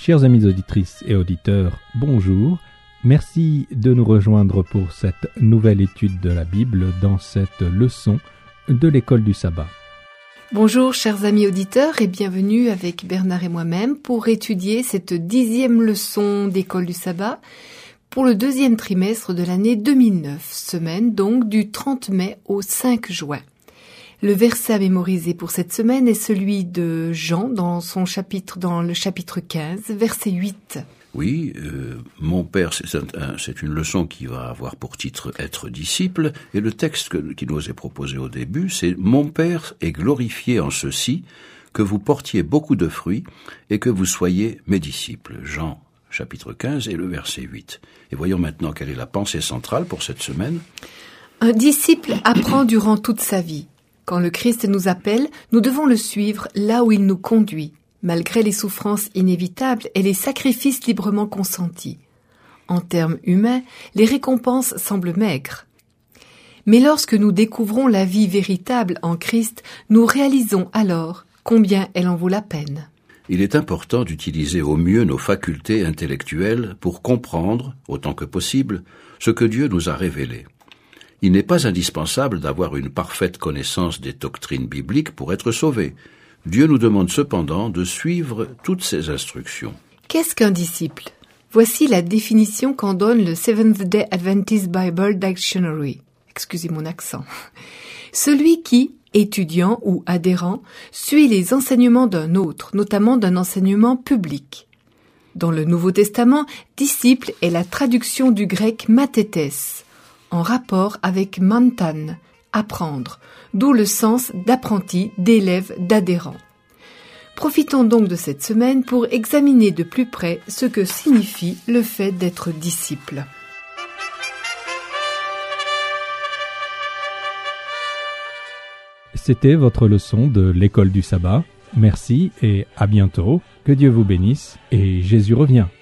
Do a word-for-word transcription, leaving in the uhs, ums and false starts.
Chers amis auditrices et auditeurs, bonjour. Merci de nous rejoindre pour cette nouvelle étude de la Bible dans cette leçon de l'école du sabbat. Bonjour chers amis auditeurs et bienvenue avec Bernard et moi-même pour étudier cette dixième leçon d'école du sabbat pour le deuxième trimestre de l'année deux mille neuf, semaine donc du trente mai au cinq juin. Le verset à mémoriser pour cette semaine est celui de Jean dans son chapitre, dans le chapitre quinze, verset huit. Oui, euh, mon père, c'est, un, c'est une leçon qui va avoir pour titre « Être disciple » et le texte que, qui nous est proposé au début, c'est « Mon père est glorifié en ceci, que vous portiez beaucoup de fruits et que vous soyez mes disciples ». Jean, chapitre quinze et le verset huit. Et voyons maintenant quelle est la pensée centrale pour cette semaine. Un disciple apprend durant toute sa vie. Quand le Christ nous appelle, nous devons le suivre là où il nous conduit, malgré les souffrances inévitables et les sacrifices librement consentis. En termes humains, les récompenses semblent maigres. Mais lorsque nous découvrons la vie véritable en Christ, nous réalisons alors combien elle en vaut la peine. Il est important d'utiliser au mieux nos facultés intellectuelles pour comprendre, autant que possible, ce que Dieu nous a révélé. Il n'est pas indispensable d'avoir une parfaite connaissance des doctrines bibliques pour être sauvé. Dieu nous demande cependant de suivre toutes ses instructions. Qu'est-ce qu'un disciple ? Voici la définition qu'en donne le Seventh-day Adventist Bible Dictionary. Excusez mon accent. Celui qui, étudiant ou adhérent, suit les enseignements d'un autre, notamment d'un enseignement public. Dans le Nouveau Testament, disciple est la traduction du grec mathetes, en rapport avec mantan, apprendre, d'où le sens d'apprenti, d'élève, d'adhérent. Profitons donc de cette semaine pour examiner de plus près ce que signifie le fait d'être disciple. C'était votre leçon de l'école du sabbat. Merci et à bientôt. Que Dieu vous bénisse et Jésus revient.